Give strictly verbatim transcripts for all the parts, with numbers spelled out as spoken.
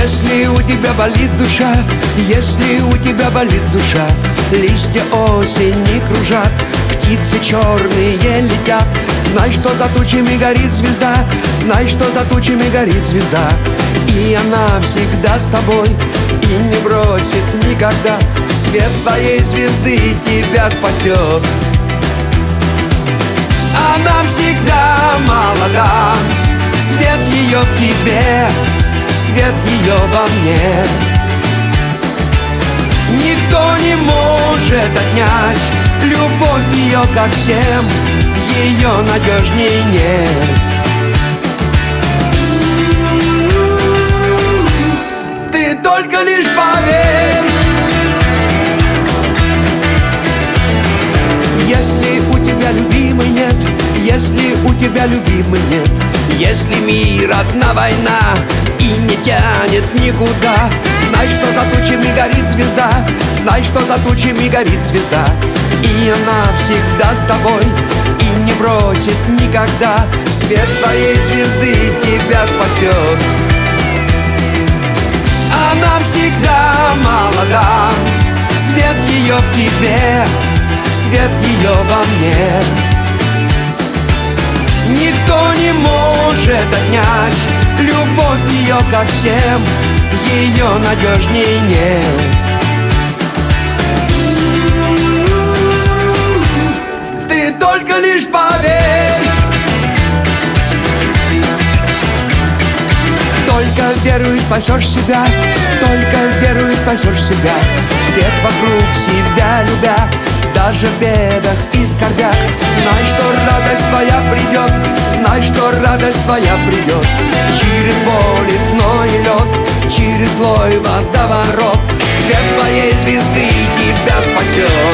Если у тебя болит душа, если у тебя болит душа, листья осени кружат, птицы черные летят. Знай, что за тучами горит звезда, знай, что за тучами горит звезда, и она всегда с тобой и не бросит никогда. Свет твоей звезды тебя спасет. Она всегда молода, свет ее в тебе, свет ее во мне. Никто не может отнять любовь ее ко всем, ее надежней нет. Ты только лишь поверь. Если у тебя любимый нет, если у тебя любимый нет, если мир одна война и не тянет никуда, знай, что за тучами горит звезда, знай, что за тучами горит звезда, и она всегда с тобой и не бросит никогда. Свет твоей звезды тебя спасет. Она всегда молода, свет ее в тебе, свет ее во мне. Никто не может отнять любовь ее ко всем, ее надежней нет. Ты только лишь поверь. Только веруй, спасешь себя, только веруй, спасешь себя. Всех вокруг себя любя, даже в бедах и скорбях. Знай, что радость твоя придет, знай, что радость твоя придет. Через боль и зной и лед, через злой водоворот, свет твоей звезды тебя спасет.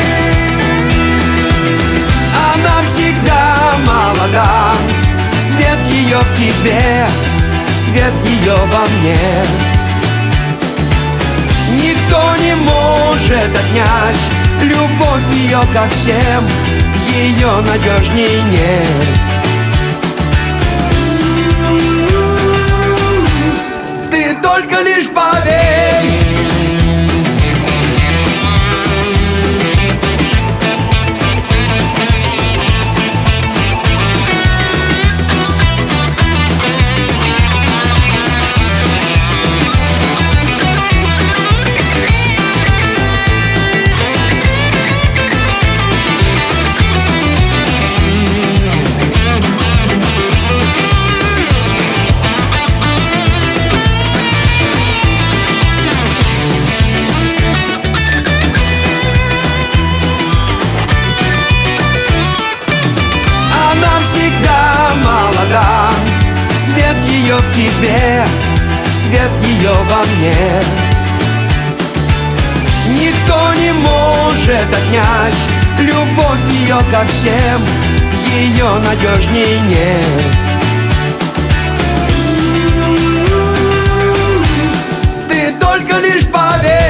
Она всегда молода, свет ее в тебе, свет ее во мне. Никто не может отнять любовь ее ко всем, ее надежней нет. Ты только лишь поверь. Свет ее в тебе, свет ее во мне. Никто не может отнять любовь ее ко всем, ее надежней нет. Ты только лишь поверь.